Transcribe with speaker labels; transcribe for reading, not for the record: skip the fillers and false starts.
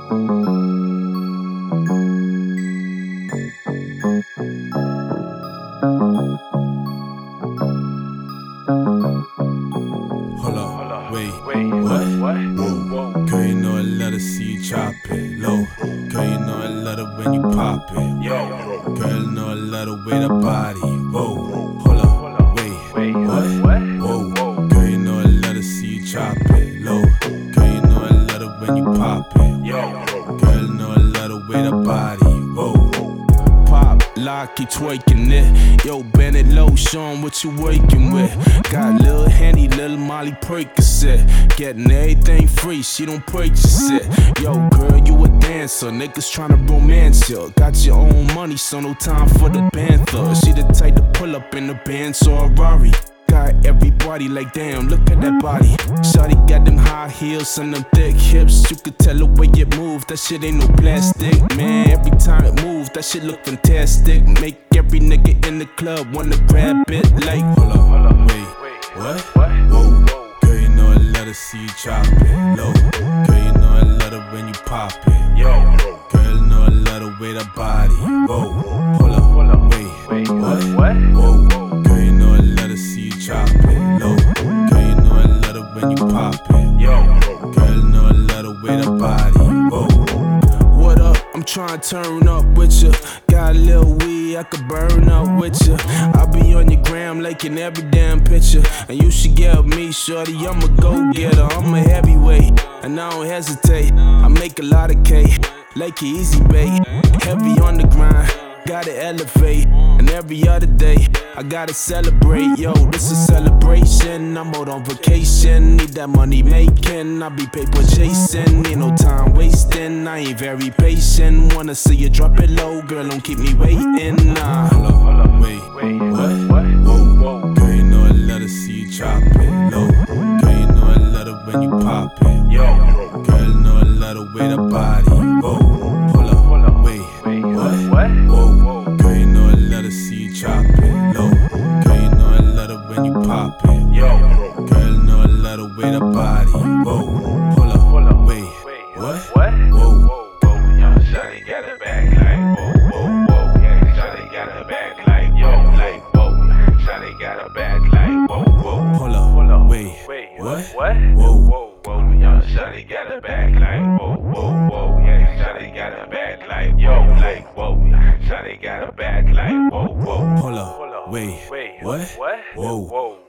Speaker 1: Hold up, wait, what? Whoa. Girl, you know I love to see you chop it low. Girl, you know I love it when you pop it. Yo. Girl, you know I love the way that body. Whoa, hold up, wait, what? Whoa. Girl, you know I love to see you chop it low. Girl, you know I love it when you pop it. Yo. Girl, you know I love the way that body. Whoa. Pop, lock, keep twerking it. Yo, bend it low, show 'em what you working with. Got Lil Henny, Lil Molly Percocet. Getting everything free, she don't purchase it. Yo, girl, you a dancer, niggas tryna romance ya. Got your own money, so no time for the panther. She the type to pull up in the Benz or a Rari. Got everybody like, damn, look at that body. Shawty got them high heels and them thick hips. You could tell the way it move, that shit ain't no plastic. Man, every time it moves, that shit look fantastic. Make every nigga in the club wanna grab it like, hold up, wait, what? Whoa, girl, you know I love to see you chop it low. Girl, you know I love it when you pop it. Yo, girl, you know I love the way that body. Whoa, hold up, wait, what? Whoa, girl, you know I love to see you chop it low. Girl, you know I love it when you pop it. Yo, girl, you know I love the way that body. Whoa, what up? I'm tryna turn up with ya. Got a little weed, I could burn up with ya. I be on your gram liking every damn picture. And you should get with me, shorty, I'm a go-getter. I'm a heavyweight, and I don't hesitate. I make a lot of cake, like an easy bake. Heavy on the grind, gotta elevate. And every other day, I gotta celebrate. Yo, this is celebration, I'm out on vacation. Need that money making, I be paper chasing. Ain't no time wasting, I ain't very patient. Wanna see you drop it low, girl, don't keep me waiting. Nah. Hold up, wait, what? Whoa, girl, you know I love to see you chop it low. Girl, you know I love it when you pop it. Yo, girl, you know I love the way that body. Whoa, hold up, wait, what? Whoa, girl, you know I love to see you chop it low. Girl, you know I love it when you pop it. Yo, girl, you know I love the way that body. Whoa, hold up, wait, what? Whoa.
Speaker 2: Shawty got a back like whoa. Yeah, Shawty got a back like whoa. Shawty got a back like whoa.
Speaker 1: Hold up, wait, what? Whoa.
Speaker 2: Yo, Shawty got a back like whoa. Yeah, Shawty got a back like whoa. Shawty got a back like whoa.
Speaker 1: Hold up, wait, what?
Speaker 2: Whoa.